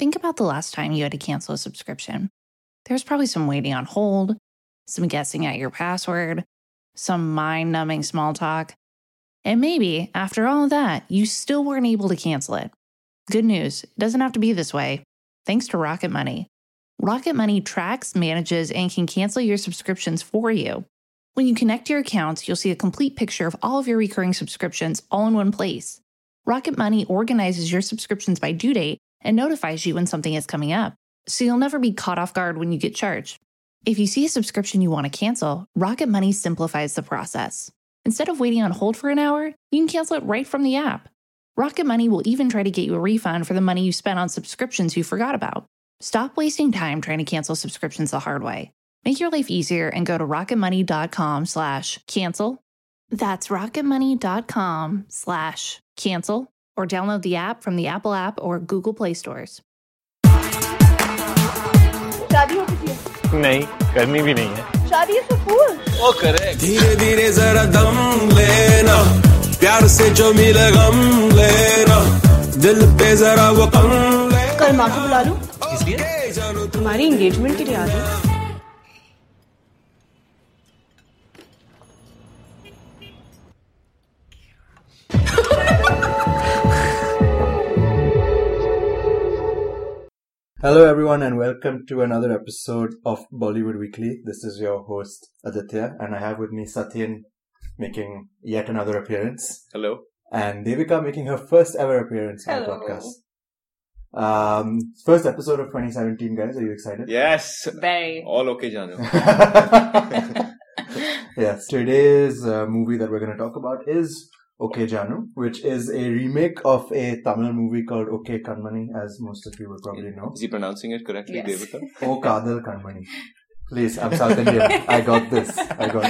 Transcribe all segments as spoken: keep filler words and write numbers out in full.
think about the last time you had to cancel a subscription. There's probably some waiting on hold, some guessing at your password, some mind-numbing small talk. And maybe, after all of that, you still weren't able to cancel it. Good news, it doesn't have to be this way. Thanks to Rocket Money. Rocket Money tracks, manages, and can cancel your subscriptions for you. When you connect your accounts, you'll see a complete picture of all of your recurring subscriptions all in one place. Rocket Money organizes your subscriptions by due date and notifies you when something is coming up, so you'll never be caught off guard when you get charged. If you see a subscription you want to cancel, Rocket Money simplifies the process. Instead of waiting on hold for an hour, you can cancel it right from the app. Rocket Money will even try to get you a refund for the money you spent on subscriptions you forgot about. Stop wasting time trying to cancel subscriptions the hard way. Make your life easier and go to rocketmoney.com slash cancel. That's rocketmoney.com slash cancel or download the app from the Apple app or Google Play stores. शादी हो किसी है? नहीं, करनी भी नहीं है। शादी is for fools. वो करेक्ट। धीरे धीरे जरा दम लेना, प्यार से जो मिले गम लेना, दिल पे जरा वो कम लेना। कल माँ को बुला लूं? किस लिए? तुम्हारी एंगेजमेंट के लिए आ जाओ। Hello everyone and welcome to another episode of Bollywood Weekly. This is your host Aditya and I have with me Satyan making yet another appearance. Hello. And Devika making her first ever appearance on the podcast. Um, first episode of twenty seventeen, guys. Are you excited? Yes. Very. All okay, Janu. Yes, today's uh, movie that we're going to talk about is Okay Janu, which is a remake of a Tamil movie called Okay Kanmani, as most of you will probably know. Is he pronouncing it correctly, Yes. Devika? Oh Kadal Kanmani. Please, I'm South Indian. I got this. I got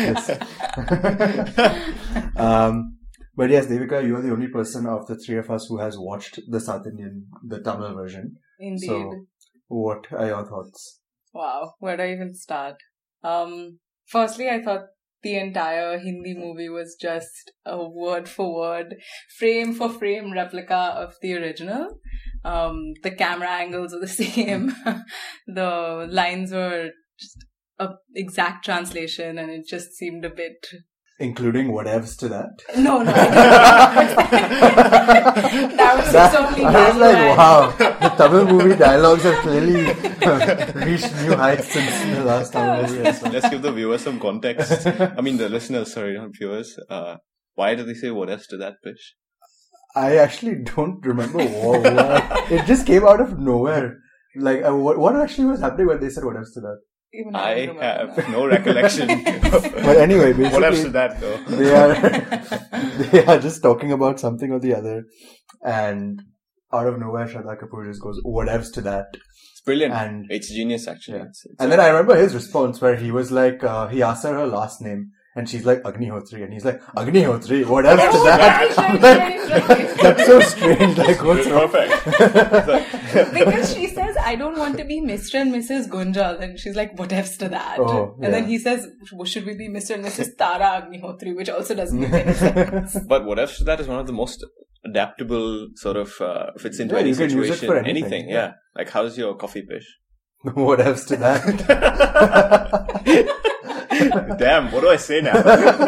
this. um, but yes, Devika, you're the only person of the three of us who has watched the South Indian, the Tamil version. Indeed. So, what are your thoughts? Wow. Where do I even start? Um, firstly, I thought the entire Hindi movie was just a word for word, frame for frame replica of the original. Um, the camera angles were the same. The lines were just a exact translation and it just seemed a bit... Including whatevs to that? No, no, I didn't. That was just only I was like, wow, the Tamil movie dialogues have clearly reached new heights since the last Tamil movie. I saw. Let's give the viewers some context. I mean, the listeners, sorry, not viewers. Uh, why did they say what else to that, Pish? I actually don't remember what, what. It just came out of nowhere. Like, uh, what, what actually was happening when they said whatevs to that? Even I don't remember have that. no recollection. But anyway, basically, What else to that, though? they are they are just talking about something or the other, and out of nowhere, Shraddha Kapoor just goes whatevs to that. It's brilliant. And it's genius, actually. yeah. It's, it's And then I remember his response where he was like, uh, he asked her her last name, and she's like Agnihotri, and he's like Agnihotri, whatevs to that. Right, Like, right, right. that's so strange. Like, what's It's wrong? perfect. Because she says, I don't want to be Mister and Missus Gunjal. And she's like, whatevs to that? Oh, and then yeah. he says, should we be Mister and Missus Tara Agnihotri? Which also doesn't make any sense. But what else to that is one of the most adaptable sort of uh, fits into Yeah, any you can use it situation. for anything, yeah. Like, how's your coffee, Pish? Whatevs to that. Damn, what do I say now?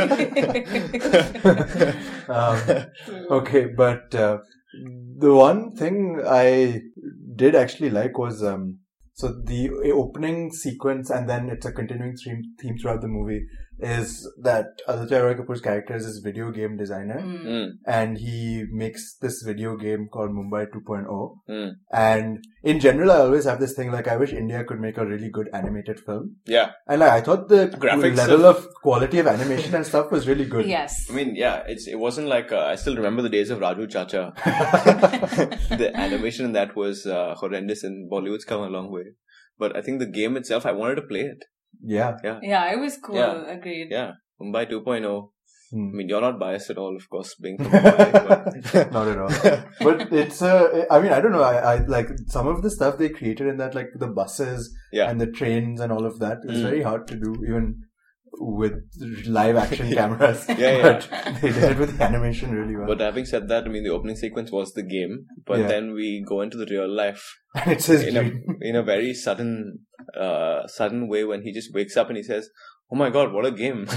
um, okay, but uh, the one thing I did actually like was um, so the opening sequence, and then it's a continuing theme, theme throughout the movie, is that Aditya Roy Kapoor's character is this video game designer, Mm, and he makes this video game called Mumbai two point oh. mm. And in general, I always have this thing like, I wish India could make a really good animated film. Yeah. And like, I thought the Graphics level of- of quality of animation and stuff was really good. Yes. I mean, yeah, it's it wasn't like uh, I still remember the days of Raju Chacha. The animation in that was uh, horrendous, and Bollywood's come a long way. But I think the game itself, I wanted to play it. Yeah. Yeah, Yeah, it was cool. Yeah. Agreed. yeah. Mumbai two point oh. Hmm. I mean, you're not biased at all, of course, being from Mumbai. But Not at all. But it's, uh, I mean, I don't know. I, I like some of the stuff they created in that, like the buses yeah, and the trains and all of that is Mm. very hard to do, even with live action cameras. Yeah, yeah. But they did it with animation really well. But having said that, I mean, the opening sequence was the game, but Yeah. then we go into the real life And it's his in a dream. in a very sudden, uh, sudden way when he just wakes up and he says, "Oh my God, what a game!"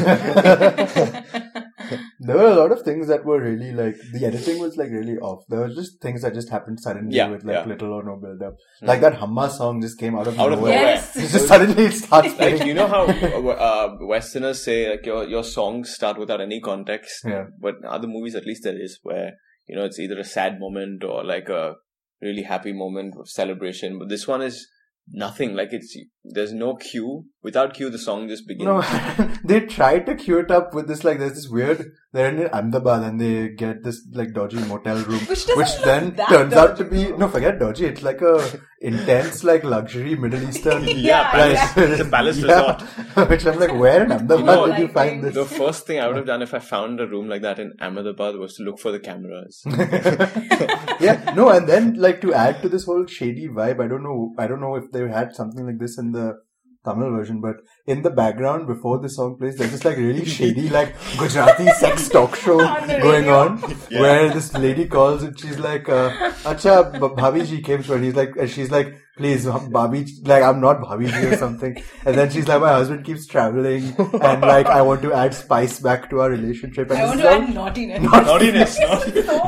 There were a lot of things that were really like, the editing was like really off. There was just things that just happened suddenly Yeah, with like yeah. little or no build up. Like that Humma song just came out of Out of nowhere. nowhere. Yes. It's just suddenly it starts Like, playing. you know how uh, Westerners say like your your songs start without any context, Yeah. but in other movies at least there is, where you know it's either a sad moment or like a really happy moment of celebration. But this one is nothing. Like it's there's no cue. Without cue, the song just begins. No, they tried to cue it up with this, like, there's this weird, they're in Ahmedabad and they get this, like, dodgy motel room, Which doesn't which look then that turns out to dodgy. be, no, forget dodgy, it's like a intense, like, luxury Middle Eastern. Yeah, palace. It's a palace Yeah. Which I'm like, where in Ahmedabad You know, did you like, find The this? first thing I would have done if I found a room like that in Ahmedabad was to look for the cameras. Yeah, no, and then, like, to add to this whole shady vibe, I don't know, I don't know if they had something like this in the Tamil version, but in the background before the song plays, there's this like really shady like Gujarati sex talk show On the going radio. on, where this lady calls and she's like, uh, "Acha, B- Bhabhi ji came to," and he's like, and she's like, "Please, Bhabhi, ji- like I'm not Bhabhi ji or something," and then she's like, "My husband keeps traveling, and like I want to add spice back to our relationship," and I this want is to all- add naughtiness. Naughtiness, This is so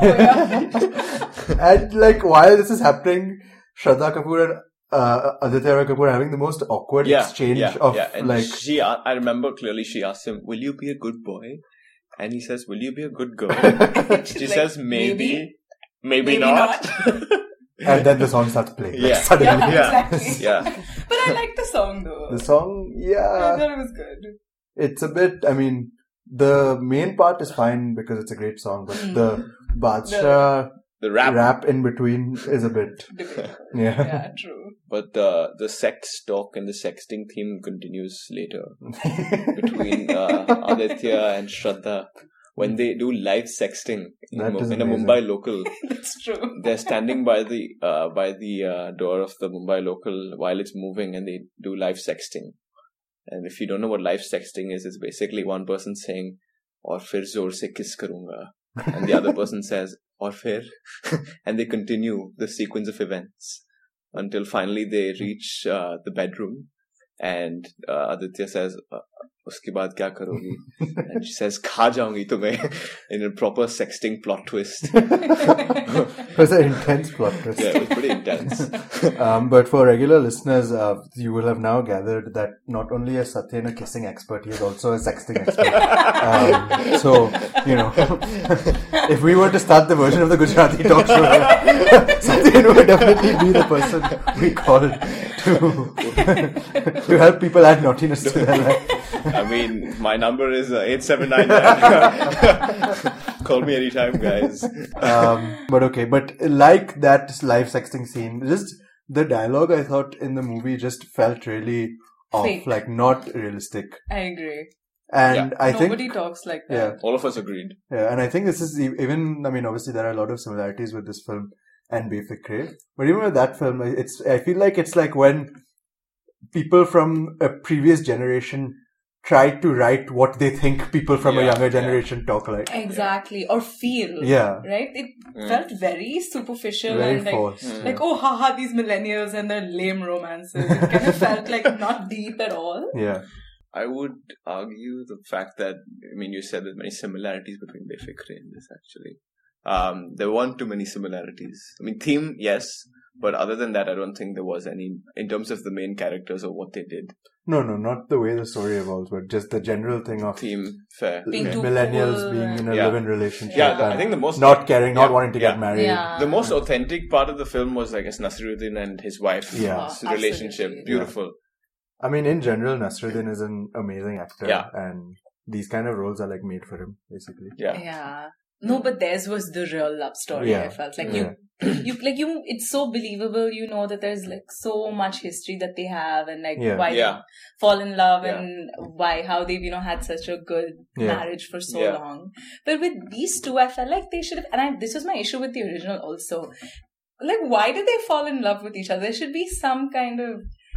weird. and like while this is happening, Shraddha Kapoor and uh, Aditya Roy Kapoor are having the most awkward yeah, exchange yeah, of yeah. And like. she, a- I remember clearly. She asked him, "Will you be a good boy?" And he says, "Will you be a good girl?" She's She like, says, "Maybe, maybe, maybe not." And then the song starts playing. Like, Yeah. suddenly. Yeah, Yeah. exactly. Yeah. But I like the song though. The song, I yeah, thought it was good. it's a bit, I mean, the main part is fine because it's a great song, but Mm. the Badshah The rap, rap in between is a bit, Debatable. yeah. Yeah, true. but uh, the sex talk and the sexting theme continues later between uh, Aditya and Shraddha when they do live sexting in, That Mu- is in a amazing. Mumbai local. That's true. They're standing by the uh, by the uh, door of the Mumbai local while it's moving, and they do live sexting. And if you don't know what live sexting is, it's basically one person saying, "Aur fir zor se kiss karunga," and the other person says, "Aur fir," and they continue the sequence of events until finally they reach uh, the bedroom, and uh, Aditya says, uh, "Uske baad kya karogi?" And she says, "Kha jaungi tumhe," in a proper sexting plot twist. It was an intense plot twist. Yeah, it was pretty intense. Um, but for regular listeners, uh, you will have now gathered that not only is Satyen a kissing expert, he is also a sexting expert. um, so, you know, if we were to start the version of the Gujarati talk show, Satyen would definitely be the person we called to, to help people add naughtiness to their life. I mean, my number is uh, eight seven nine nine. Call me anytime, guys. Um, but okay, but like that live sexting scene, just the dialogue I thought in the movie just felt really off, Fake. like not realistic. I agree. And I think, Nobody talks like that. yeah, All of us agreed. yeah, and I think this is e- even, I mean, obviously there are a lot of similarities with this film and Befikre, but even with that film, it's, I feel like it's like when people from a previous generation try to write what they think people from a Yeah, younger yeah. generation talk like. Exactly. Or feel. Yeah. Right? It Mm. felt very superficial Very and like, forced. Mm. like, oh, haha, these millennials and their lame romances. It kind of felt like not deep at all. Yeah. I would argue the fact that, I mean, you said there's many similarities between Befikre and this, actually. Um, there weren't too many similarities. I mean, theme, yes, but other than that, I don't think there was any, in terms of the main characters or what they did. No, no, not the way the story evolves, but just the general thing of Theme, fair. Being yeah. too millennials cool being in a Yeah. live-in relationship. Yeah, Yeah. I think the most not caring, not yeah, wanting to yeah. get married. Yeah. the most authentic part of the film was, I guess, Nasiruddin and his wife. Yeah. His Oh, relationship, absolutely. beautiful. I mean, in general, Nasruddin is an amazing actor. Yeah. And these kind of roles are like made for him, basically. Yeah. Yeah. No, but theirs was the real love story. Yeah. I felt like Yeah. you, you like you. It's so believable. You know that there's like so much history that they have, and like Yeah. why Yeah. they fall in love, Yeah. and why how they've you know had such a good Yeah. marriage for so Yeah. long. But with these two, I felt like they should have. And I, this was my issue with the original also. Like, why did they fall in love with each other? There should be some kind of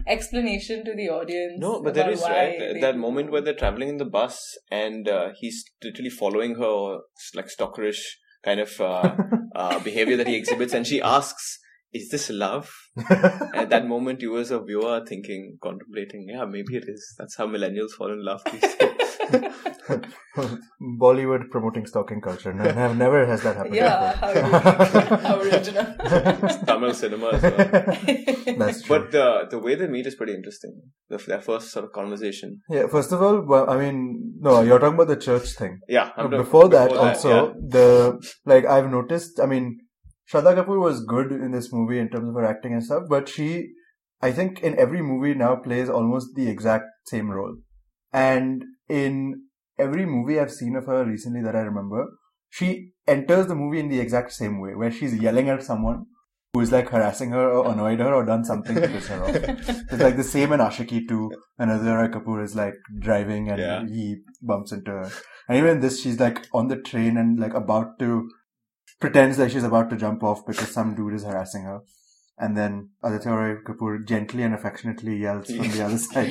explanation to the audience. No, but there about is why right they that do moment that. where they're traveling in the bus and uh, he's literally following her like stalkerish kind of uh, uh, behavior that he exhibits, and she asks, "Is this love?" And at that moment, you as a viewer are thinking, contemplating, yeah, maybe it is. That's how millennials fall in love these days. Bollywood promoting stalking culture. No, never, never has that happened. Yeah, how unique. How original. It's Tamil cinema as well. That's true. But the the way they meet is pretty interesting. The, their first sort of conversation. Yeah, first of all, well, I mean, no, you're talking about the church thing. Yeah. I'm No, talking- before that, also, yeah. the, like, I've noticed, I mean, Shraddha Kapoor was good in this movie in terms of her acting and stuff, but she, I think in every movie now plays almost the exact same role. And in every movie I've seen of her recently that I remember, she enters the movie in the exact same way, where she's yelling at someone who is like harassing her or annoyed her or done something to piss her off. It's like the same in Ashiki too, when Azhar Rai Kapoor is like driving and Yeah. he bumps into her. And even in this, she's like on the train and like about to, pretends like she's about to jump off because some dude is harassing her. And then Aditya Roy Kapoor gently and affectionately yells from the other side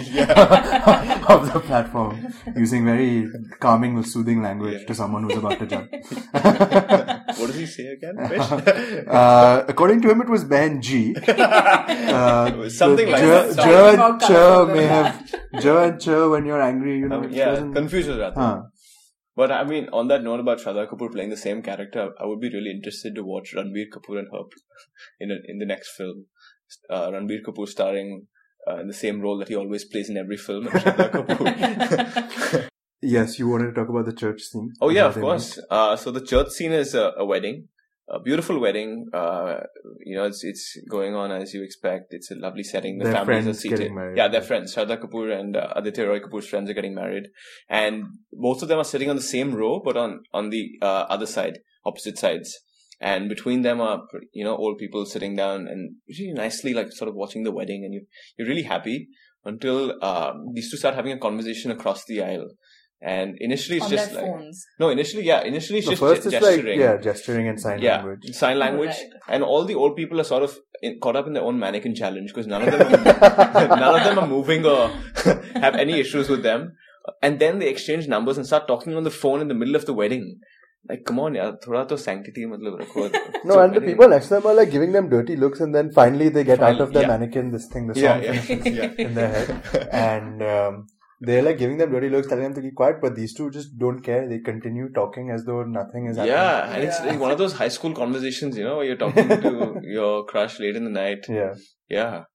of the platform using very calming, soothing language Yeah. to someone who's about to jump. What does he say again? Vish? uh, according to him, it was Ben G. Uh, It was something the like J- that. J Sorry and about Ch colourful may than have J and Ch when you're angry, you know. Um, it yeah, doesn't- confuses rather. Huh. But I mean, on that note about Shraddha Kapoor playing the same character, I would be really interested to watch Ranbir Kapoor and her in a, in the next film. Uh, Ranbir Kapoor starring uh, in the same role that he always plays in every film, and Shraddha Kapoor. Yes, you wanted to talk about the church scene. Oh yeah, How of they course. Uh, so the church scene is a, a wedding, a beautiful wedding. Uh, you know, it's it's going on as you expect. It's a lovely setting. The Their families are friends seated. getting married. Yeah, they're friends. Shraddha Kapoor and uh, Aditya Roy Kapoor's friends are getting married, and both of them are sitting on the same row, but on on the uh, other side, opposite sides. And between them are, you know, old people sitting down and really nicely, like, sort of watching the wedding, and you you're really happy until uh, these two start having a conversation across the aisle. And initially it's On just their like phones. no, initially yeah, initially it's The just first ge- is gesturing. like, yeah, gesturing and sign Yeah, language. sign language, Right. and all the old people are sort of in, caught up in their own mannequin challenge because none of them, are, none of them are moving or have any issues with them. And then they exchange numbers and start talking on the phone in the middle of the wedding. Like, come on, yaar, thoda to sanctity matlab rakho. No, So and the anyway. people next to them are like giving them dirty looks, and then finally they get out Finally, of their yeah. mannequin, this thing, the Yeah, song yeah, finishes yeah. in their head. And um, they're like giving them dirty looks, telling them to keep quiet, but these two just don't care. They continue talking as though nothing is happening. Yeah, and it's Yeah. like one of those high school conversations, you know, where you're talking to your crush late in the night. Yeah. Yeah.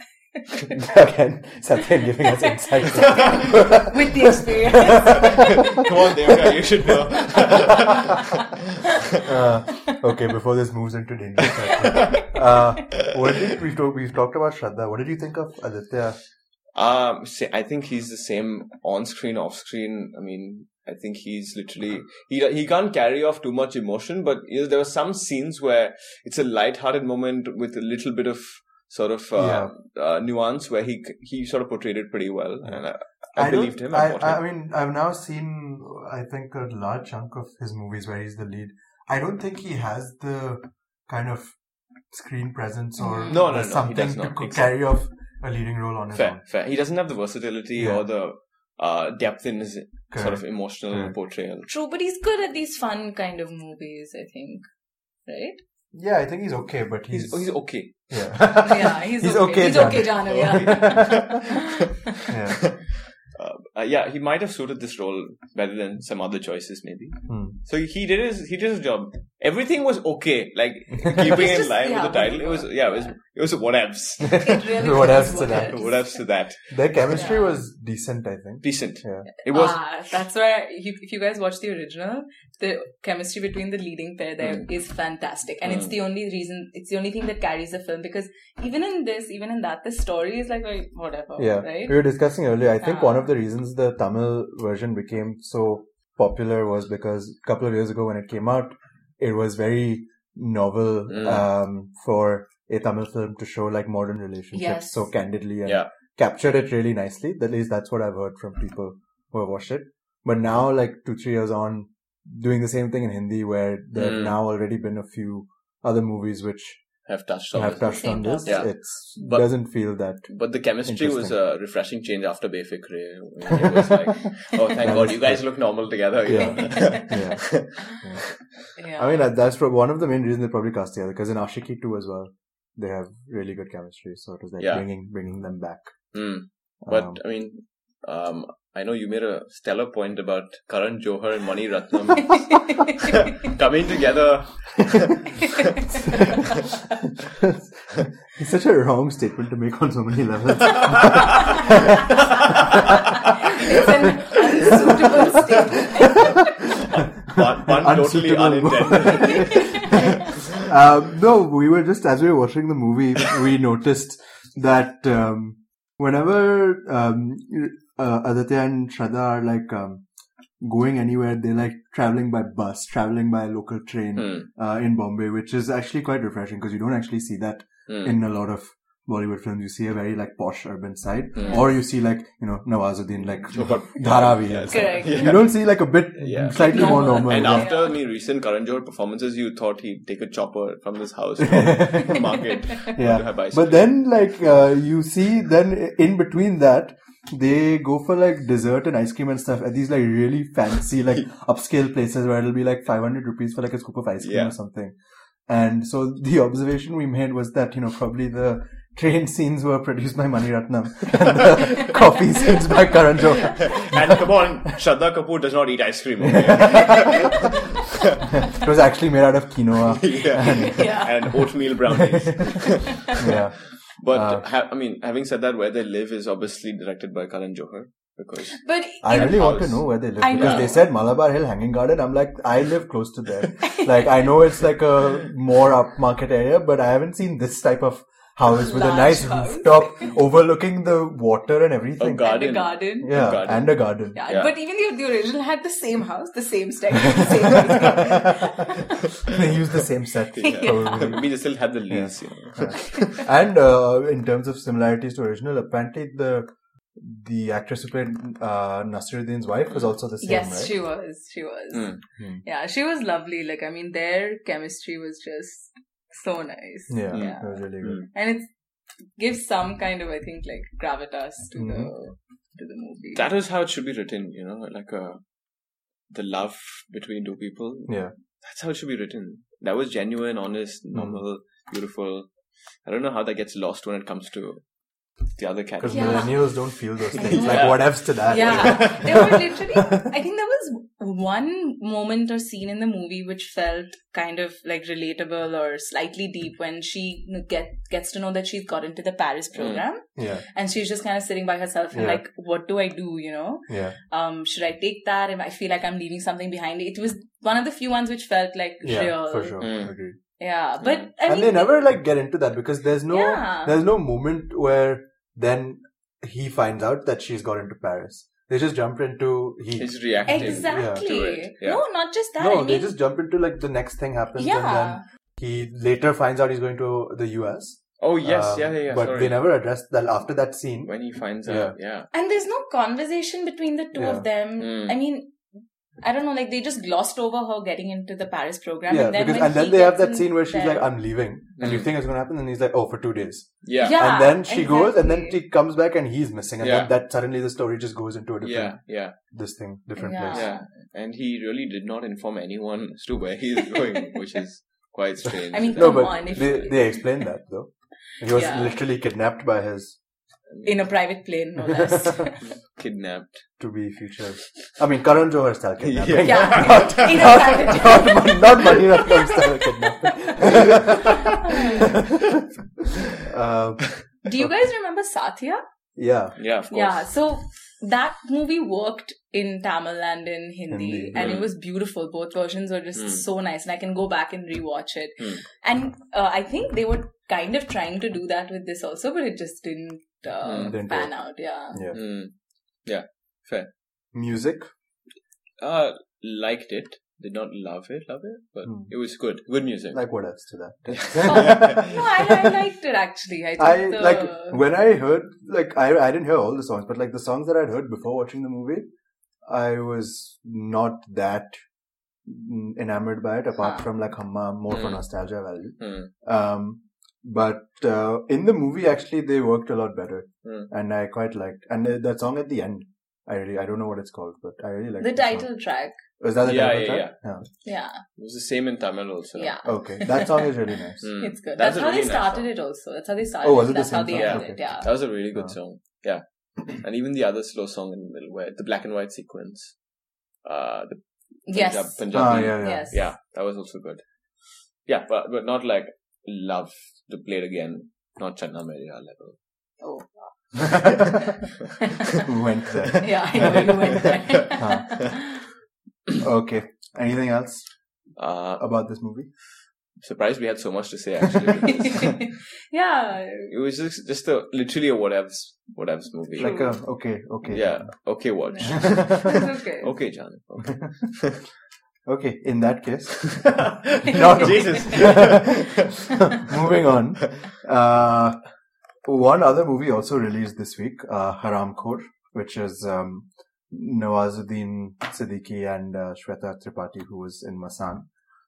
Again, Satyan giving us insights. With the experience. Come on, Devika, you should know. uh, okay, before this moves into danger, Satyan. Uh, what did we talk? We've talked about Shraddha. What did you think of Aditya? Um, say- I think he's the same on screen, off screen. I mean, I think he's literally he he can't carry off too much emotion, but you know, there were some scenes where it's a light-hearted moment with a little bit of sort of uh, uh, nuance where he he sort of portrayed it pretty well, and I, I, don't- believed him. I, and bought I him. mean, I've now seen, I think, a large chunk of his movies where he's the lead. I don't think he has the kind of screen presence or No, no, the no, he something does to not. co- Exactly. carry off a leading role on his Fair, own. fair. He doesn't have the versatility Yeah. or the uh, depth in his sort of Correct. emotional Correct. portrayal. True, but he's good at these fun kind of movies, I think. Right? Yeah, I think he's okay, but he's, He's he's okay. yeah, Yeah, he's, He's okay. okay, He's Janu. okay, Janu, yeah. yeah. Uh, uh, yeah, he might have suited this role better than some other choices, maybe. Hmm. So he did his he did his job. Everything was okay, like keeping in just- line yeah, with the title. It was yeah, it was it was whatevs. It really What was else to what that? else. Whatevs to that. Their chemistry Yeah. was decent, I think. Decent. Yeah. It was. Ah, that's why if if you guys watch the original, the chemistry between the leading pair there is fantastic, and it's Mm. the only reason, it's the only thing that carries the film. Because even in this, even in that, the story is like very whatever, Yeah. right? We were discussing earlier, I think Ah. one of the reasons the Tamil version became so popular was because a couple of years ago when it came out, it was very novel Mm. um, for a Tamil film to show like modern relationships Yes. so candidly and Yeah. captured it really nicely. At least that's what I've heard from people who have watched it. But now, like two, three years on, doing the same thing in Hindi where there have Mm. now already been a few other movies which have touched on have this. touched on this. Yeah. It But- doesn't feel that. But the chemistry was Interesting. a refreshing change after Befikre. It was like, oh, thank God, you guys look normal together. You Yeah. know? Yeah. Yeah. I mean, that- that's pro- one of the main reasons they probably cast together, because in Ashiki two as well, they have really good chemistry. So it was like Yeah. bringing bringing them back. Hmm. But Um, I mean, um, I know you made a stellar point about Karan Johar and Mani Ratnam coming together. it's such a wrong statement to make on so many levels. It's an unsuitable statement. One, one totally Unsuitable. unintended. um, no, we were just, as we were watching the movie, we noticed that um, whenever um, uh, Aditya and Shraddha are like um, going anywhere, they're like traveling by bus, traveling by local train Hmm. uh, in Bombay, which is actually quite refreshing because you don't actually see that Hmm. in a lot of Bollywood films. You see a very like posh urban side, Hmm. or you see like, you know, Nawazuddin, like Jhopar- Dharavi. Yeah, and Correct. stuff. yeah. You don't see like a bit Yeah. slightly more Normal. normal. And yeah. after I mean, recent Karan Johar performances, you thought he'd take a chopper from this house to market. To Yeah, have bicycle. but then like uh, you see, then in between that, they go for like dessert and ice cream and stuff at these like really fancy like upscale places where it'll be like five hundred rupees for like a scoop of ice cream Yeah. or something. And so the observation we made was that, you know, probably the train scenes were produced by Mani Ratnam and the coffee scenes by Karan Johar. And come on, Shraddha Kapoor does not eat ice cream. Okay? It was actually made out of quinoa. yeah. Yeah. And oatmeal brownies. Yeah. But Uh, ha- I mean, having said that, Where They Live is obviously directed by Karan Johar because But I in- really want to house. know where they live I because know. they said Malabar Hill Hanging Garden. I'm like, I live close to there. Like, I know it's like a more upmarket area, but I haven't seen this type of house with a Large nice house. rooftop overlooking the water and everything. a garden. and a garden. Yeah, garden. and a garden. Yeah, Yeah. but even the, the original had the same house, the same staircase, the same everything. They use the same set. Yeah. probably. Maybe they still have the lease. You know. And uh, in terms of similarities to original, apparently the the actress who played uh, Nasiruddin's wife was also the same, Yes, right? she was. She was. Mm. Hmm. Yeah, she was lovely. Like, I mean, their chemistry was just so nice. Yeah, Yeah. that was really good. Mm. And it gives some kind of, I think, like gravitas to Mhm. the to the movie. That is how it should be written. You know, like a the love between two people. Yeah. That's how it should be written. That was genuine, honest, normal, beautiful. I don't know how that gets lost when it comes to the other Because category. Yeah. millennials don't feel those I things. know. Like, what else to that? Yeah, there were literally. I think there was one moment or scene in the movie which felt kind of like relatable or slightly deep when she get gets to know that she's got into the Paris program Yeah. and she's just kind of sitting by herself and Yeah. like, what do I do? You know, Yeah. um, should I take that? And I feel like I'm leaving something behind. It was one of the few ones which felt like Yeah, real. for sure. Mm. Agreed. Yeah, but I And mean, they never like get into that because there's no Yeah. there's no moment where then he finds out that she's got into Paris. They just jump into he. He's reacting exactly. to it. Yeah. No, not just that. no, I mean, they just jump into like the next thing happens, yeah. and then he later finds out he's going to the U S. Oh yes, Um, yeah, yeah, yeah. But sorry. they never addressed that after that scene. When he finds Yeah. out, yeah. And there's no conversation between the two Yeah. of them. Mm. I mean, I don't know, like they just glossed over her getting into the Paris program. Yeah, and then because when and then he they have gets that in scene where she's there- like, "I'm leaving," and you Mm. think it's going to happen, and he's like, "Oh, for two days." Yeah. Yeah. and then she goes, and then exactly. she comes back, and he's missing, and Yeah. then that suddenly the story just goes into a different Yeah, yeah, this thing, different Yeah. place. yeah. And he really did not inform anyone as to where he's going, which is quite strange. I mean, No, Come but on, if they you- they explained that though. He was Yeah. literally kidnapped by his in a private plane, no less. kidnapped. to be future. I mean, Karan Johar style kidnapping. Yeah. not, In a not, private not, not Mani Ratnam style kidnapping. um, Do you guys remember Satya? yeah. Yeah, of course. Yeah, so that movie worked in Tamil and in Hindi, Hindi, and mm. it was beautiful. Both versions were just Mm. so nice, and I can go back and rewatch it. Mm. And uh, I think they were kind of trying to do that with this also, but it just didn't, uh, Mm, didn't pan work. out. Yeah. Yeah. Mm. Yeah, fair. Music. Uh, liked it. Did not love it, love it, but Hmm. it was good. Good music. Like what else to that? No, I, I liked it actually. I, I thought the, like when I heard like I I didn't hear all the songs, but like the songs that I'd heard before watching the movie, I was not that mm, enamored by it. Apart Huh. from like Hamma, more for Hmm. nostalgia value. Hmm. Um, but uh, in the movie, actually, they worked a lot better, Hmm. and I quite liked. And uh, that song at the end, I really, I don't know what it's called, but I really like The title track. Is that the Yeah, title yeah, track? yeah. Yeah. It was the same in Tamil also. Yeah. Okay, that song is really nice. Mm. It's good. That's That's, a how really they nice started song. it also. That's how they started Oh, was it. it the That's how same they song? ended Okay. it. Yeah. That was a really good Oh. song. Yeah. And even the other slow song in the middle, where the black and white sequence, uh, the Yes. Punjab, Ah, Punjabi, yeah, yeah. Yes. yeah, that was also good. Yeah, but but not like love to play it again, not Channa Meria level. Oh. Went there. Yeah, I know you went there. Huh. Okay. Anything else Uh, about this movie? surprised we had so much to say actually. because Yeah. it was just just a literally a whatevs whatevs movie. Like a okay, okay. yeah, okay, watch. It's okay. Okay, John. Okay. Okay. In that case, no, Jesus. moving on. Uh, one other movie also released this week, uh, Haramkhor, which is um, Nawazuddin Siddiqui and uh, Shweta Tripathi, who was in Masan.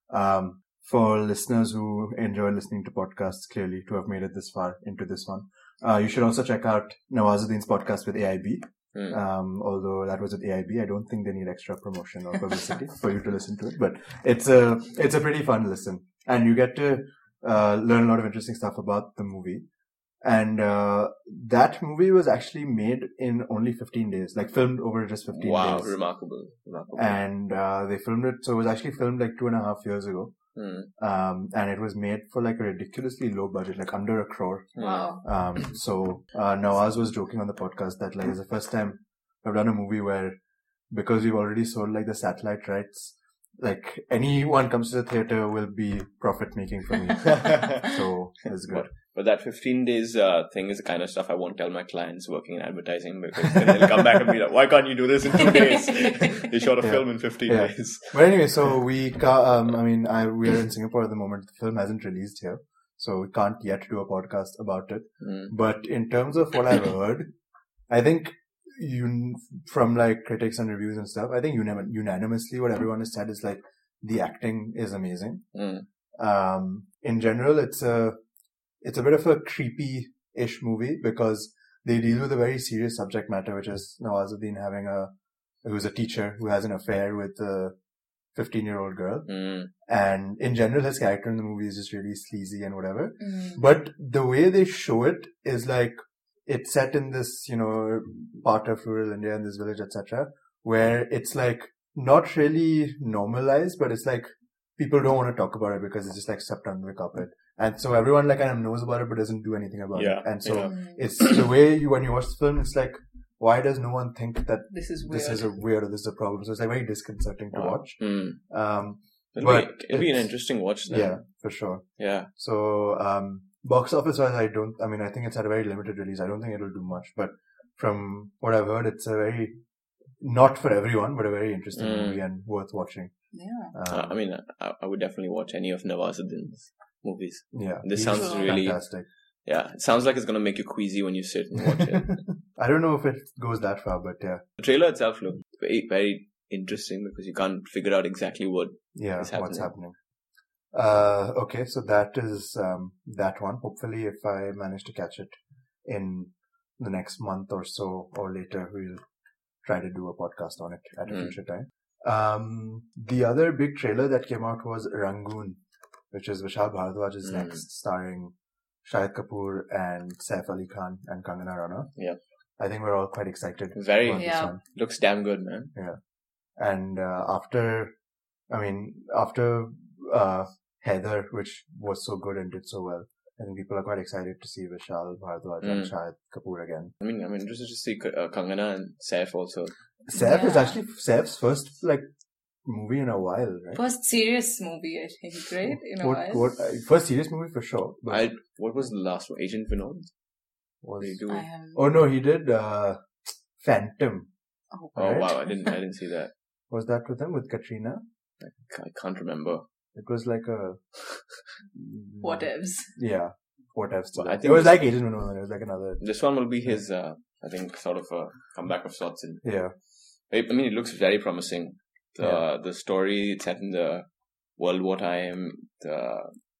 Um, for listeners who enjoy listening to podcasts, clearly to have made it this far into this one, uh, you should also check out Nawazuddin's podcast with A I B. Hmm. Um, although that was at A I B, I don't think they need extra promotion or publicity for you to listen to it. But it's a it's a pretty fun listen, and you get to uh, learn a lot of interesting stuff about the movie. And uh, that movie was actually made in only fifteen days, like filmed over just fifteen Wow, days. remarkable, remarkable. And uh, they filmed it, so it was actually filmed like two and a half years ago. Hmm. Um, and it was made for like a ridiculously low budget, like under a crore. Hmm. Wow. Um, so, uh, Nawaz was joking on the podcast that like it's the first time I've done a movie where, because we've already sold like the satellite rights, like anyone comes to the theater will be profit making for me. So, it's good. But that fifteen days uh, thing is the kind of stuff I won't tell my clients working in advertising, because then they'll come back and be like, why can't you do this in two days? You shot a Yeah. film in fifteen Yeah. days. But anyway, so we, ca- um, I mean, I, we're in Singapore at the moment. The film hasn't released here. So we can't yet do a podcast about it. Mm. But in terms of what I've heard, I think you, from like critics and reviews and stuff, I think unim- unanimously what everyone has said is like the acting is amazing. Mm. Um, in general, it's a, it's a bit of a creepy-ish movie because they deal with a very serious subject matter, which is Nawazuddin having a, who's a teacher who has an affair with a fifteen-year-old girl. Mm. And in general, his character in the movie is just really sleazy and whatever. Mm. But the way they show it is like, it's set in this, you know, part of rural India, in this village, et cetera, where it's like not really normalized, but it's like people don't want to talk about it because it's just like swept under the carpet. And so everyone like kind of knows about it, but doesn't do anything about Yeah, it. And so yeah. Mm. it's the way you, when you watch the film, it's like, why does no one think that This is weird. this is a weird or this is a problem? So it's like very disconcerting to Wow. watch. Mm. Um, It'll, But be, it'll be an it's- interesting watch then. yeah, for sure. Yeah. So, um, box office wise, I don't, I mean, I think it's had a very limited release. I don't think it'll do much, but from what I've heard, it's a very, not for everyone, but a very interesting Mm. movie and worth watching. Yeah. Uh, Um, I mean, I, I would definitely watch any of Nawazuddin's movies. yeah. this he's sounds really- fantastic. Yeah, it sounds like it's going to make you queasy when you sit and watch it. I don't know if it goes that far, but yeah, The trailer itself looked very, very interesting because you can't figure out exactly what. yeah, It's what's happening. happening. Uh, okay, so that is, um, that one. Hopefully, if I manage to catch it in the next month or so or later, we'll try to do a podcast on it at a Mm. future time. Um, the other big trailer that came out was Rangoon, which is Vishal Bhardwaj's Mm. next, starring Shahid Kapoor and Saif Ali Khan and Kangana Rana. Yeah. I think we're all quite excited. Very- about this Yeah. one. Looks damn good, man. And uh, after, I mean, after uh, Heather, which was so good and did so well, I think people are quite excited to see Vishal Bhardwaj and Mm. Shahid Kapoor again. I mean, I'm interested to see uh, Kangana and Saif also. Saif is Yeah. actually Saif's first like movie in a while, right? First serious movie, I think, right? In a what, while. what, uh, first serious movie for sure. But I what was the last one? Agent Vinod? was, Did he do? I am. oh no, he did uh, Phantom. Oh, Oh right? wow, I didn't I didn't see that. Was that with him with Katrina? I can't remember. It was like a whatevs. Yeah, what else? Well, I it think was this- like Agent Vinod. It was like another. This one will be his, uh, I think, sort of a comeback of sorts. In Yeah, I mean, it looks very promising. The Yeah. the story it's set in the World War time. The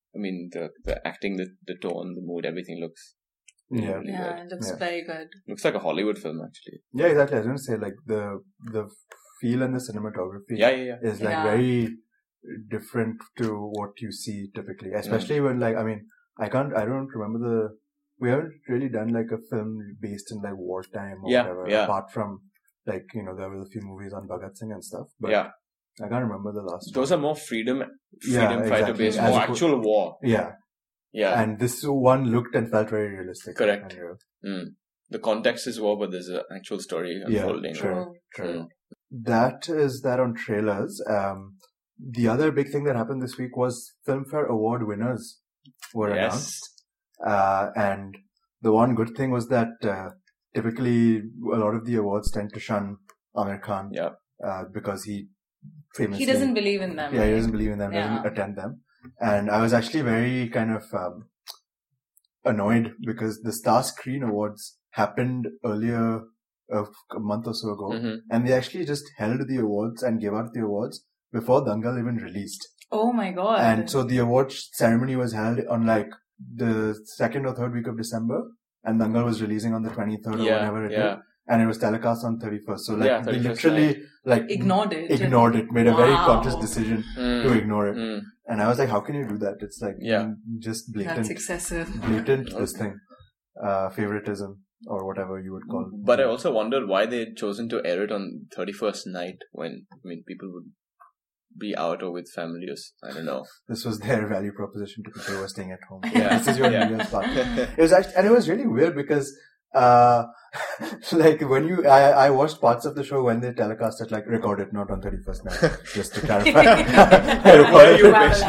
I mean, the the acting, the the tone, the mood, everything looks Yeah. really Yeah, good. it looks Yeah. very good. Looks like a Hollywood film, actually. Yeah, exactly. I was going to say, like, the the feel and the cinematography Yeah, yeah, yeah. is, like, Yeah. very different to what you see typically. Especially when, like, I mean, I can't, I don't remember the, we haven't really done, like, a film based in, like, wartime or Yeah, whatever. yeah. Apart from, like, you know, there were a few movies on Bhagat Singh and stuff. But Yeah. I can't remember the last Those one. are more freedom, Yeah, freedom fighter exactly. based, As more oppo- actual war. Yeah. Yeah. And this one looked and felt very realistic. Correct. And real. Mm. The context is war, but there's an actual story Yeah, unfolding. true. Oh. True. Mm. That is that on trailers. Um, the other big thing that happened this week was Filmfare Award winners were announced. Yes. Uh, and the one good thing was that uh, typically a lot of the awards tend to shun Amir Khan Yeah. uh, because he famously He doesn't believe in them. yeah he right? doesn't believe in them, doesn't Yeah. attend them. And I was actually very kind of um, annoyed because the Star Screen Awards happened earlier a, a month or so ago. hmm And they actually just held the awards and gave out the awards before Dangal even released. Oh my god. And so the awards ceremony was held on like the second or third week of December, and Dangal was releasing on the twenty-third or Yeah, whatever it yeah. did. And it was telecast on thirty-first. So like Yeah, they thirty-first literally like Ignored it. ignored it, made a very Wow. conscious decision Mm. to ignore it. Mm. And I was like, how can you do that? It's like Yeah. mm, just That's blatant, excessive. blatant this thing, uh, favoritism or whatever you would call it. But I also wondered why they had chosen to air it on thirty-first night when, I mean, people would be out or with family or s- I don't know. This was their value proposition to people who were staying at home. Yeah. This is your Yeah. New Year's party. It was actually, and it was really weird because, uh, like when you, I, I watched parts of the show when they telecast it, like recorded, not on thirty-first night, just to clarify. I recorded you it. wish.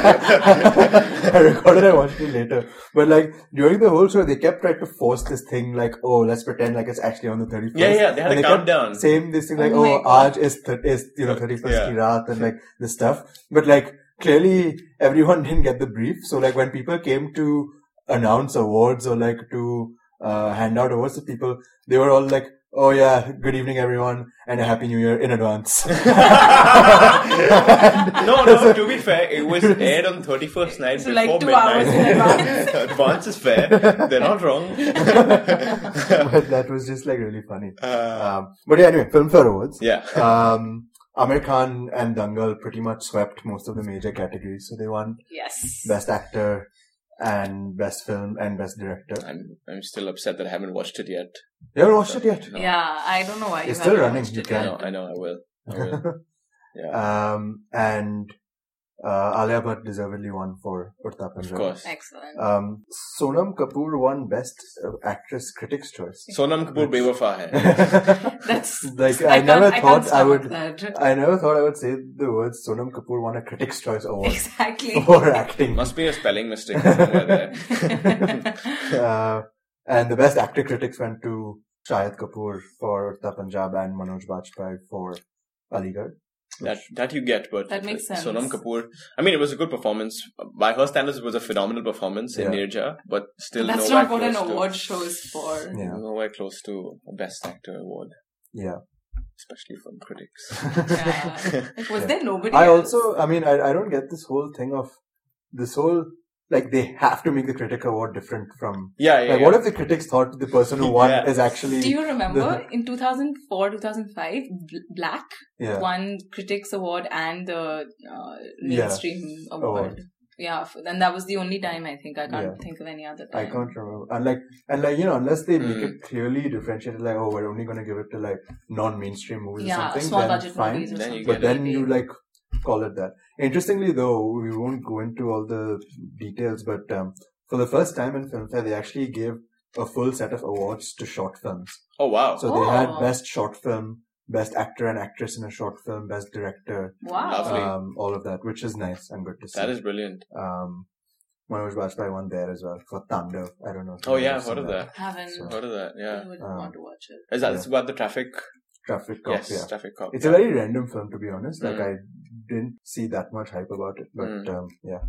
I recorded and watched it later. But like during the whole show, they kept trying to force this thing like, oh, let's pretend like it's actually on the thirty-first. Yeah, yeah, they had And a kept countdown. Saying this thing like, Oh my oh, God. Aaj is, th- is, you know, thirty-first Yeah. ki raat and like this stuff. But like, clearly everyone didn't get the brief. So like when people came to announce awards or like to uh, hand out awards to people, they were all like, oh yeah, good evening everyone and a happy new year in advance. No, no, to be fair, it was aired on thirty-first night So, before like, two midnight. hours in advance. Advance is fair. They're not wrong. But that was just like really funny. Uh, Um, but yeah, anyway, Filmfare Awards. yeah. Um, Amir Khan and Dangal pretty much swept most of the major categories. So they won Yes. Best Actor and Best Film and Best Director. I'm I'm still upset that I haven't watched it yet. You haven't watched it yet? No. Yeah, I don't know why you It's still haven't running, watched you it can. I yet. know, I know, I will. I will. Yeah. Um, and uh, Alia Bhatt deservedly won for Urta Of Punjab. course. Excellent. Um, Sonam Kapoor won Best uh, Actress Critics' Choice. Sonam Kapoor bewafa hai. That's like I I, can't- never I can't thought I stomach would. that. I never thought I would say the words Sonam Kapoor won a Critics' Choice Award Exactly. for acting. Must be a spelling mistake somewhere there. uh, and the Best Actor critics went to Shahid Kapoor for Urta Punjab and Manoj Bajpayee for Aligarh. That that you get, but That makes sense. Sonam Kapoor. I mean, it was a good performance. By her standards, it was a phenomenal performance in Yeah. Nirja, but still That's nowhere not what an close to award show is for. Yeah. nowhere close to a Best Actor award, Yeah. especially from critics. Yeah. Like, was Yeah. there nobody I else? also, I mean, I, I don't get this whole thing of this whole, like, they have to make the critic award different from, Yeah, yeah. like, yeah. what if the critics thought the person who won Yeah. is actually, Do you remember the- in two thousand four, two thousand five, Bl- Black yeah, won Critics Award and the uh, Yeah. Mainstream Award? Award. Yeah, f- and that was the only time I think. I can't Yeah. think of any other I time. can't remember. And like, and like, you know, unless they make Hmm. it clearly differentiated, like, oh, we're only going to give it to like non-mainstream movies Yeah, or something, small then budget fine. movies or Then you something. But get then maybe. you like call it that. Interestingly, though, we won't go into all the details, but um, for the first time in Filmfare, they actually gave a full set of awards to short films. Oh wow! So they had Oh. best short film, best actor and actress in a short film, best director, Wow. Lovely. um, all of that, which is nice and good to see. that is brilliant. Um, Manoj Bajpayee won there as well for Tandav. I don't know. if Oh you've yeah, ever I've heard seen of that. Haven't. So- Heard of that? Yeah. I would Um, want to watch it. Is that Yeah. it's about the traffic? Traffic Cop, Yes, yeah. traffic cop. It's a very random film, to be honest. Like, Mm. I didn't see that much hype about it, but, Mm. um, yeah.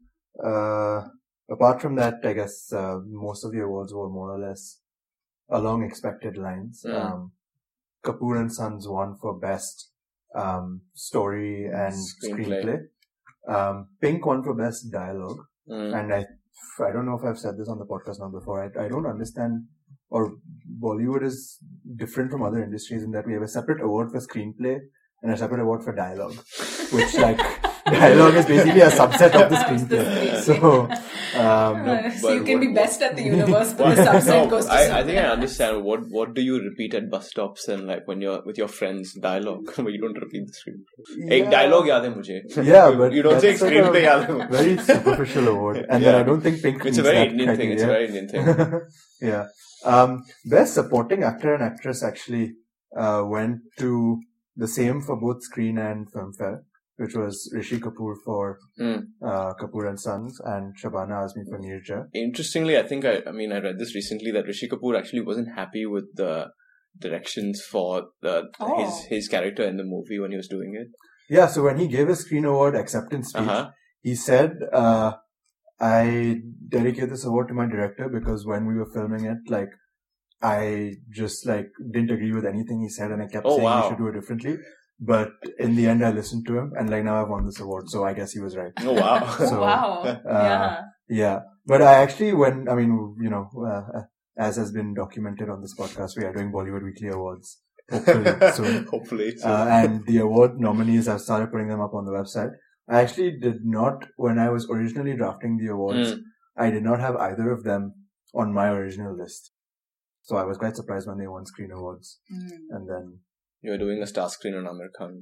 Uh, apart from that, I guess, uh, most of the awards were more or less along expected lines. Mm. Um, Kapoor and Sons won for best, um, story and Screenplay. screenplay. Um, Pink won for best dialogue. Mm. And I, I don't know if I've said this on the podcast now before. I, I don't understand, or Bollywood is different from other industries in that we have a separate award for screenplay and a separate award for dialogue, which like dialogue is basically a subset of the screenplay. So, um, Uh, so but you can what- be best at the universe, but the subset No, goes to I, I something think I else. understand. What what do you repeat at bus stops and like when you're with your friends dialogue, but you don't repeat the screenplay. Hey, Yeah. dialogue yaad hai mujhe. Yeah, You- but you don't say that's like screenplay a yaad hai mujhe. very superficial award, and then Yeah. I don't think Pink It's a meets very that Indian thing. It's a criteria. very Indian thing. Yeah. Um, best supporting actor and actress actually uh, went to the same for both screen and filmfare, which was Rishi Kapoor for Mm. uh, Kapoor and Sons and Shabana Azmi for Neerja. Interestingly, I think I, I mean, I read this recently that Rishi Kapoor actually wasn't happy with the directions for the Oh. his his character in the movie when he was doing it. Yeah, so when he gave his screen award acceptance speech, Uh-huh. he said, uh, I dedicate this award to my director because when we were filming it, like, I just, like, didn't agree with anything he said and I kept Oh, saying wow. we should do it differently. But in the end, I listened to him and, like, now I've won this award. So I guess he was right. Oh wow! So, wow. uh, yeah. Yeah. But I actually, when, I mean, you know, uh, as has been documented on this podcast, we are doing Bollywood Weekly Awards. Hopefully soon. Hopefully, so. Uh, and the award nominees, I've started putting them up on the website. I actually did not, when I was originally drafting the awards, Mm. I did not have either of them on my original list. So I was quite surprised when they won Screen Awards. Mm. And then, You're doing a star screen on Amir Khan.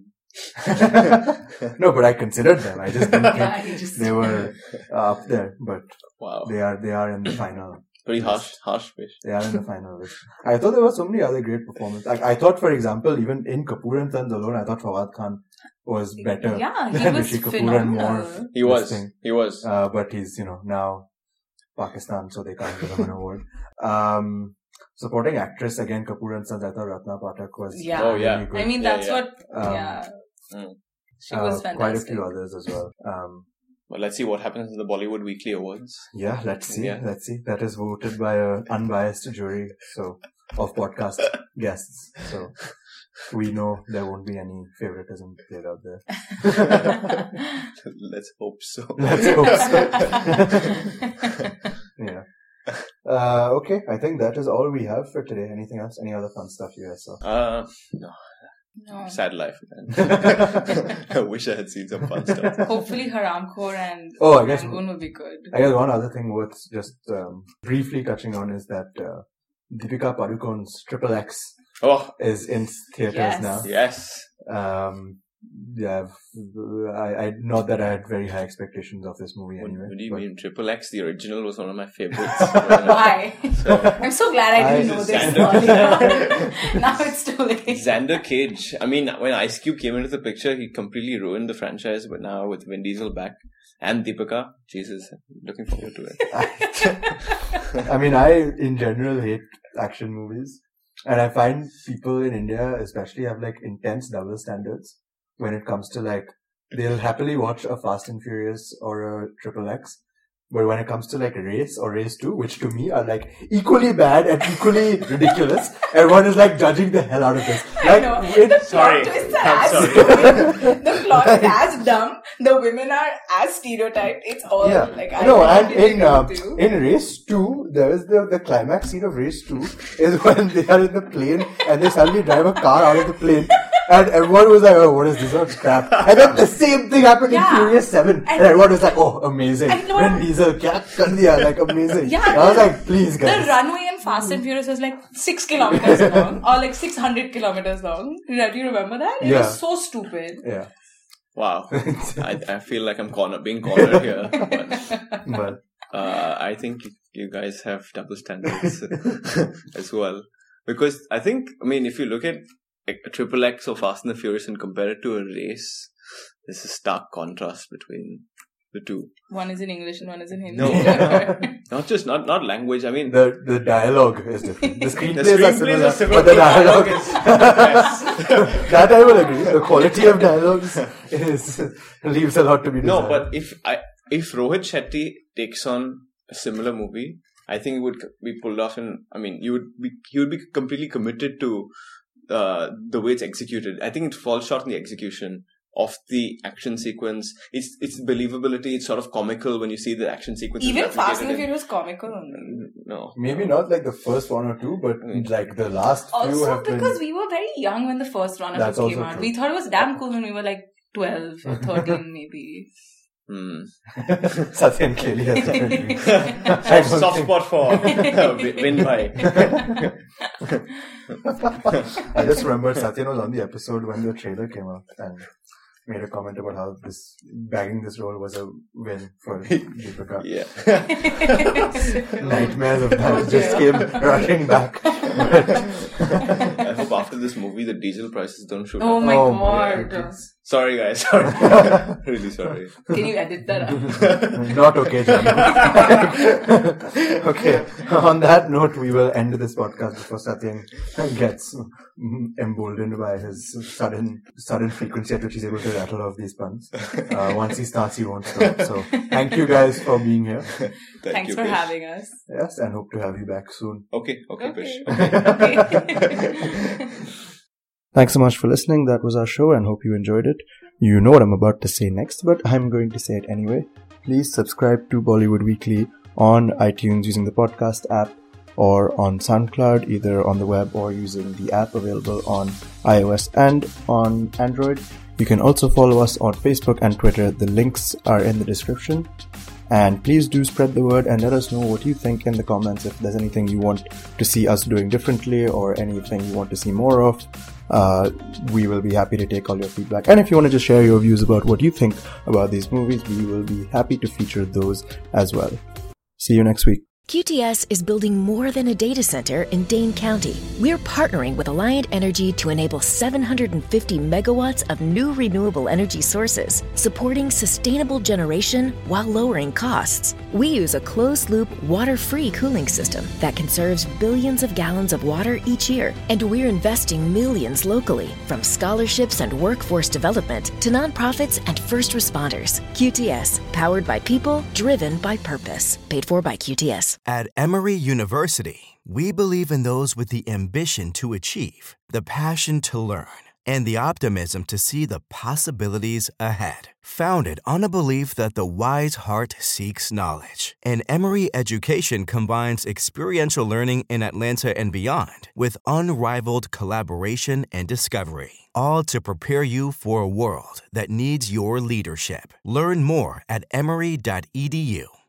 no, but I considered them. I just didn't Yeah, think you just they were uh, up there, but Wow, they are, they are in the final. pretty harsh, harsh wish. They are in the final list. I thought there were so many other great performances. Like, I thought, for example, even in Kapoor and Sons alone, I thought Fawad Khan was better Yeah, he than was Rishi Kapoor and more. phenomenal. He was, This thing. he was. Uh, but he's, you know, now Pakistan, so they can't give him an award. Um, supporting actress, again, Kapoor and Sons, I thought Ratna Pathak was Yeah. Oh, yeah. really good. I mean, Yeah, that's yeah. what, Um, yeah. Mm. She was Uh, fantastic. quite a few others as well. Um, But let's see what happens in the Bollywood Weekly Awards. yeah, let's see. Yeah. Let's see. That is voted by a unbiased jury, so, of podcast guests. So, we know there won't be any favoritism played out there. Let's hope so. Let's hope so. Yeah. Uh, okay, I think that is all we have for today. Anything else? Any other fun stuff you guys saw? Uh, no, No. sad life, man. I wish I had seen some fun stuff. Hopefully Haramkhor and Oh, I guess- Rangoon will be good. I guess one other thing worth just um, briefly touching on is that uh, Deepika Padukone's Triple X Oh, is in theaters Yes. now. yes. Um, yeah, I, I not that I had very high expectations of this movie What, anyway. what do you but- mean? Triple X, the original, was one of my favorites. Why? So, I'm so glad I didn't I- know this Xander- earlier. Now it's too late. Xander Cage. I mean, when Ice Cube came into the picture, he completely ruined the franchise. But now with Vin Diesel back and Deepika, Jesus, looking forward to it. I mean, I in general hate action movies, and I find people in India especially have like intense double standards when it comes to like they'll happily watch a Fast and Furious or a Triple X, but when it comes to like Race or Race Two, which to me are like equally bad and equally ridiculous, everyone is like judging the hell out of this. I Like, know. it- The Sorry. plot twists are I'm as sorry. stupid. The plot is as dumb. The women are as stereotyped. It's all Yeah, like I no, don't and really in know uh, what to do. in Race Two, there is the the climax scene of Race Two is when they are in the plane and they suddenly drive a car out of the plane, and everyone was like, "Oh, what is this? What crap?" And then the same thing happened Yeah. in Furious Seven, and, And- everyone was like, "Oh, amazing!" And no- Vin Diesel, kya kar diya? Like amazing. Yeah, I was the- like, "Please, The guys." runway in Fast and Furious was like six kilometers long, or like six hundred kilometers long. Do you remember that? It Yeah. was so stupid. Yeah, Wow. I, I feel like I'm corner, being cornered here. But, but uh, I think you, you guys have double standards as well. Because I think, I mean, if you look at a Triple X or Fast and the Furious and compare it to a Race, there's a stark contrast between the two. One is in English and one is in Hindi. No, not just, not, not language. I mean, the the dialogue is different. The the screenplays are screenplays similar, are similar, but the but dialogue dialogue is. is- yes. That I will agree. The quality of dialogues is leaves a lot to be desired. No, but if I if Rohit Shetty takes on a similar movie, I think it would be pulled off. In I mean, you would be he would be completely committed to uh, the way it's executed. I think it falls short in the execution of the action sequence. It's it's believability. It's sort of comical when you see the action sequence. Even Fast and the Furious comical only. No. Maybe not like the first one or two, but like the last few Also have because been... we were very young when the first one That's came also out. true. We thought it was damn cool when we were like twelve or thirteen maybe. Hmm. Satyan clearly has different soft, soft spot for win by. I just remember Satyan was on the episode when the trailer came out and made a comment about how this bagging this role was a win for Deepika. Yeah. Nightmares of that just came rushing back. I hope after this movie the diesel prices don't shoot Oh up. my Oh god. my Sorry guys, sorry. Really sorry. Can you edit that out? Not okay, John. Okay. On that note, we will end this podcast before Satyan gets emboldened by his sudden sudden frequency at which he's able to rattle off these puns. Uh, once he starts, he won't stop. So, thank you guys for being here. Thank Thanks you, for Krish. having us. Yes, and hope to have you back soon. Okay, okay, Okay. Krish. Okay. Thanks so much for listening. That was our show and hope you enjoyed it. You know what I'm about to say next, but I'm going to say it anyway. Please subscribe to Bollywood Weekly on iTunes using the podcast app or on SoundCloud, either on the web or using the app available on iOS and on Android. You can also follow us on Facebook and Twitter. The links are in the description. And please do spread the word and let us know what you think in the comments. If there's anything you want to see us doing differently or anything you want to see more of, uh, we will be happy to take all your feedback. And if you want to just share your views about what you think about these movies, we will be happy to feature those as well. See you next week. Q T S is building more than a data center in Dane County. We're partnering with Alliant Energy to enable seven hundred fifty megawatts of new renewable energy sources, supporting sustainable generation while lowering costs. We use a closed-loop, water-free cooling system that conserves billions of gallons of water each year, and we're investing millions locally, from scholarships and workforce development to nonprofits and first responders. Q T S, powered by people, driven by purpose. Paid for by Q T S. At Emory University, we believe in those with the ambition to achieve, the passion to learn, and the optimism to see the possibilities ahead. Founded on a belief that the wise heart seeks knowledge, and Emory education combines experiential learning in Atlanta and beyond with unrivaled collaboration and discovery, all to prepare you for a world that needs your leadership. Learn more at emory dot e d u.